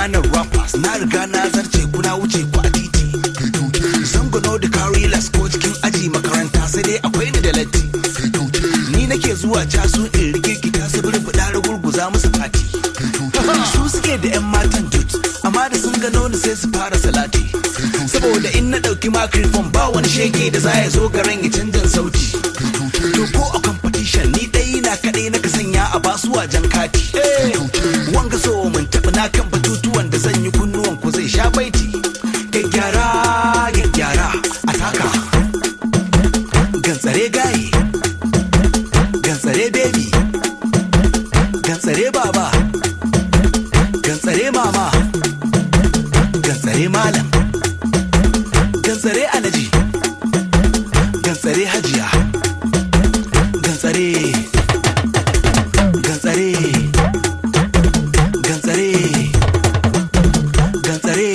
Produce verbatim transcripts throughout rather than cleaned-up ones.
ƙananan rappers na riga na zarce kuna wuce ku a titi. Zango no da carry las ko cikin aji makaranta sai dai akwai ni da latti. Ni nake zuwa casu in rikirkita su burbuɗa rugurguza musu fati. Su suke da 'yan matan jut amma da sun gano ni sai su fara salati. Saboda in na ɗauki microphone ba wani shege da za ya zo garin ya canjan sauti. To ko a competition ni dai na kaɗai na ka sanya a basu wajen kati. Wanga so mun taɓa na kan batutuwan da zan yi kunnuwan ku zai sha baiti. Gyaggyara gyaggyara a taka. Gantsare gaye, gantsare baby, gantsare baba, gantsare mama, gantsare malam, gantsare alaji, gantsare hajiya, gantsare, gantsare, gantsare, gantsare.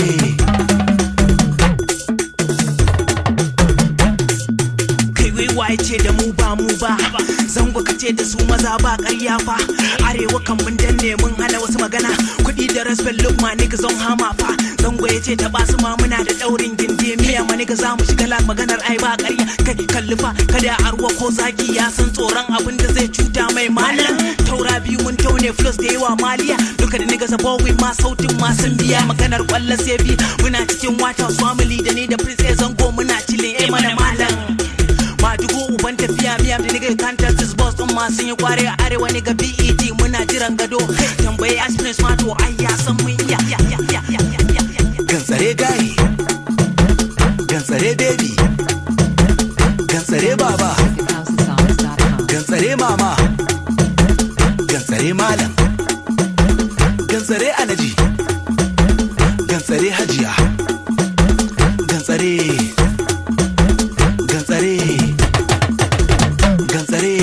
Waye ce da mu ba mu ba, zango kace da su maza ba ƙarya fa. Arewa kan mun danne mun hana wasu magana, kuɗi da respect look ma nigga zon hama fa. Zango ya ce ta ba su ma muna da ɗaurin gindi miya ma nigga za mu shiga lag maganar ai ba ƙarya. Kai kalli fa kada arwa ko zaki ya san tsoron abin da zai cuta mai malam. Taura biyu mun taune plus da yawa maliya, duka da nigga zabawi ma sautin ma sun biya. Maganar kwallo sai bi muna cikin wata family da ni da princess zango muna chilling eh mana malam. Madugu uban tafiya miya da nigga contacts boss din ma sun yi kware a arewa nigga B E T muna jiran gado. Tambaye aspirants ma to ai ya san mun iya. Gantsare gaye, gantsare baby, gantsare baba, gantsare mama, gantsare malam, gantsare alaji, gantsare hajiya, gantsare, gantsare, gantsare,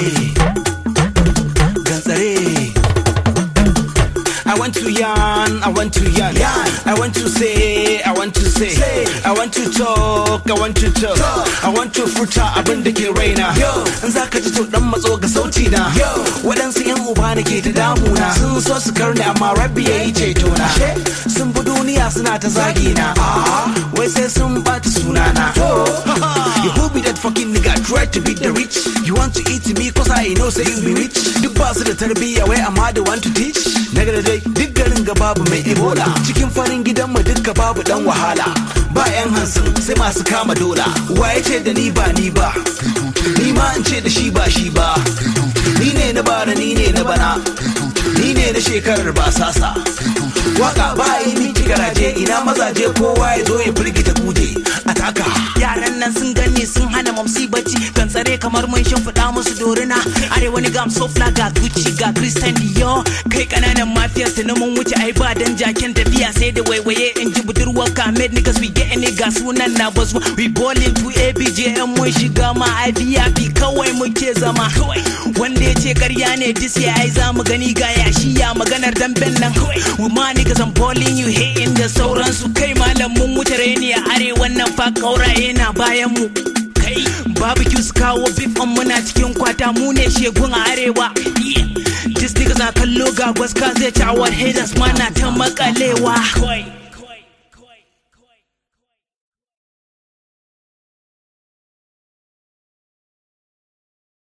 gantsare. I want to yarn, I want to yarn, yarn. I want to say, I want to say, say. I want to talk, I want to talk, talk. I want to furta abin da ke raina. In za ka ji to dan matso ga sauti na. Waɗansu yan uba na ke ta damuna, sun so su karni amma rabbi ya yi ceto na. Sun bi duniya suna ta zagi na, wai sai sun bata sunana. You who be that fucking nigga try to beat the rich. You want to eat me cause I know say you be rich. Duk ba su da tarbiyya wai amma da want to teach. Naga da dai duk garin ga babu mai ebola, cikin farin gidan mu dukka babu dan wahala. Ba yan hansun sai masu kama dola. Waye ce da ni ba ni ba, ni ma in ce da shi ba shi ba. Ni ne na bara ni ne na bana, ni ne na shekarar ba sasa. Waka ba yi miki garaje ina mazaje kowa ya zo ya firgita kuje a taka. Yaran nan sun gani sun hana mamsi bacci, kan tsare kamar mun shimfiɗa musu dorina. Arewa ni gam sofla ga Gucci ga Christian Dior. Kai kananan mafiyar su na mun wuce ai ba dan jaken tafiya sai da waiwaye in ji budurwar Kamed niggas we getting it ga sunan na bazu. We ballin to A B J M mun shiga ma I V I P kawai muke zama. Wanda ya ce ƙarya ne dis ya ai za mu gani ga yashi ya maganar damben nan. Ma niggas I'm balling you hating da sauransu. Kai malam mun wuce reni a arewa nan fa kauraye na bayan mu. Kai barbecue su kawo beef on muna cikin kwata mu ne shegun a arewa. This niggas na kallo ga gwaska zai ci our haters mana ta makalewa.